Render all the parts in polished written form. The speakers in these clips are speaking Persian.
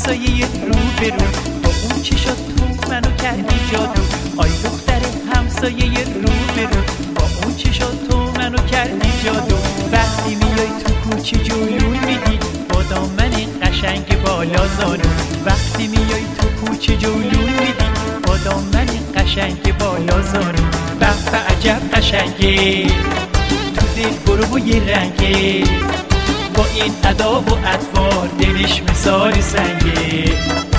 همسایه رو به رو، با اون چشات تو منو کردی جادو. آی دختر همسایه رو به رو، با اون چشات تو منو کردی جادو. وقتی میای تو کوچه جلوم میدی با دامن قشنگ بالا زانو. وقتی میای تو کوچه جلوم میدی با دامن قشنگ بالا زانو. به عجب قشنگه تو دل برو و یه رنگه، با این ادا و اطوار دلش مثال سنگه.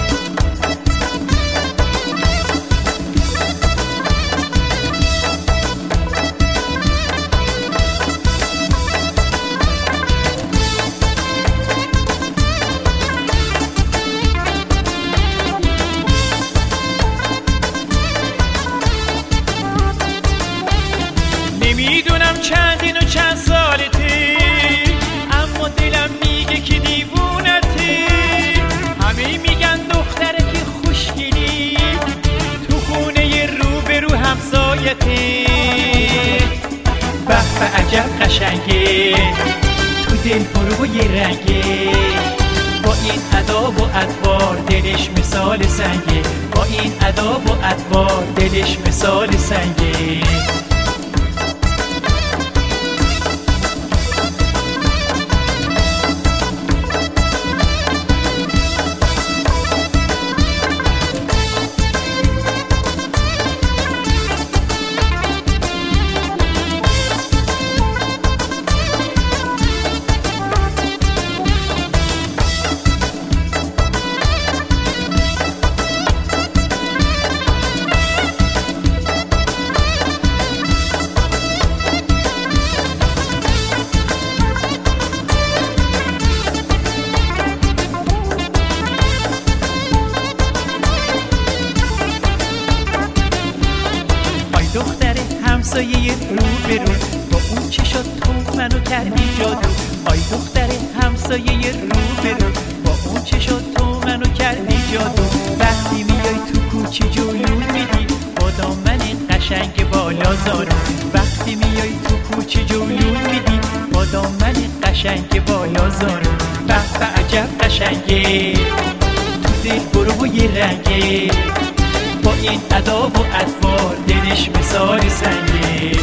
نمیدونم چندین و چند سالته، اما دلم میگه که دیوونته. همه میگن دختره که خوشگلی، تو خونه رو به رو همسایته. به عجب قشنگه تو دل برو و یه رنگه، با این ادا و اطوار دلش مثال سنگه. با این ادا و اطوار دلش مثال سنگه. دختر همسایه رو به رو، با اون چشات تو منو کردی جادو. آی دختر همسایه رو به رو، با اون چشات تو منو کردی جادو. وقتی میای تو کوچه جلوم میدی با دامن قشنگ بالا زانو. وقتی میای تو کوچه جلوم میدی با دامن قشنگ بالا زانو. به عجب قشنگه تو دل برو و یه رنگه، با این ادا و اطوار دلش مثال سنگه.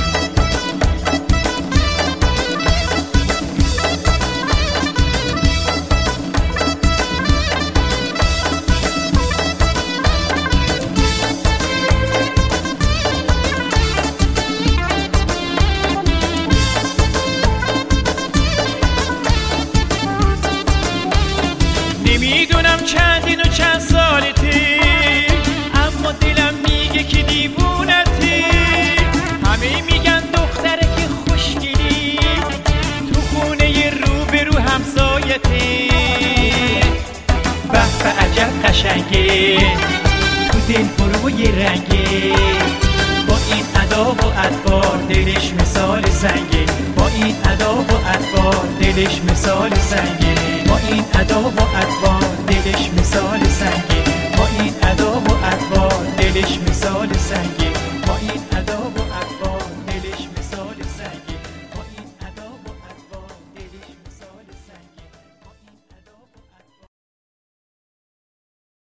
نمیدونم چندین و چند سالته، اما دلم میگه که دیوونته. همه میگن دختره که خوشگلی، تو خونه رو به رو همسایته. به عجب قشنگه تو دل برو و یه رنگه، با این ادا و اطوار دلش مثال سنگه. با این ادا و اطوار دلش مثال سنگه. با این ادا و اطوار دلش مثال سنگه. با این ادا و اطوار دلش مثال سنگه.